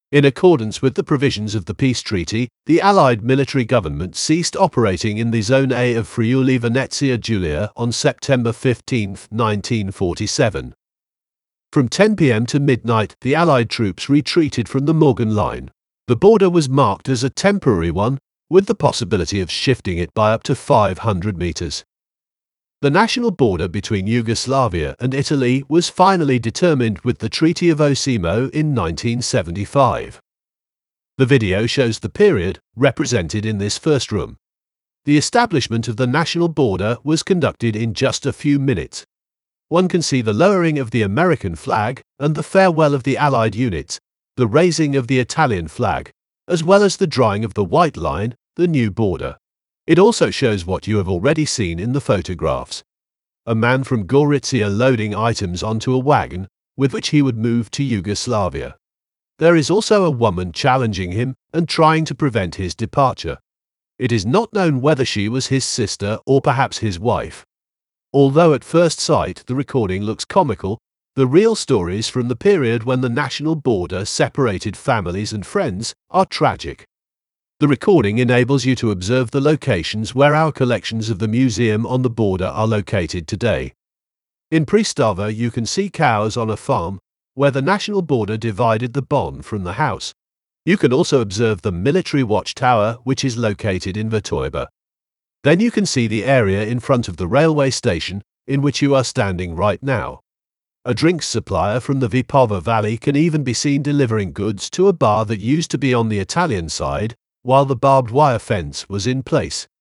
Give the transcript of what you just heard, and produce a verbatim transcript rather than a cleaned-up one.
In accordance with the provisions of the peace treaty, the Allied military government ceased operating in the Zone A of Friuli-Venezia Giulia on September fifteenth, nineteen forty-seven. From ten p m to midnight, the Allied troops retreated from the Morgan Line. The border was marked as a temporary one, with the possibility of shifting it by up to five hundred meters. The national border between Yugoslavia and Italy was finally determined with the Treaty of Osimo in nineteen seventy-five. The video shows the period represented in this first room. The establishment of the national border was conducted in just a few minutes. One can see the lowering of the American flag and the farewell of the Allied units, the raising of the Italian flag, as well as the drawing of the white line, the new border. It also shows what you have already seen in the photographs. A man from Gorizia loading items onto a wagon with which he would move to Yugoslavia. There is also a woman challenging him and trying to prevent his departure. It is not known whether she was his sister or perhaps his wife. Although at first sight the recording looks comical, the real stories from the period when the national border separated families and friends are tragic. The recording enables you to observe the locations where our collections of the museum on the border are located today. In Prestava you can see cows on a farm where the national border divided the Bon from the house. You can also observe the military watchtower which is located in Vitoiba. Then you can see the area in front of the railway station in which you are standing right now. A drinks supplier from the Vipava Valley can even be seen delivering goods to a bar that used to be on the Italian side, while the barbed wire fence was in place.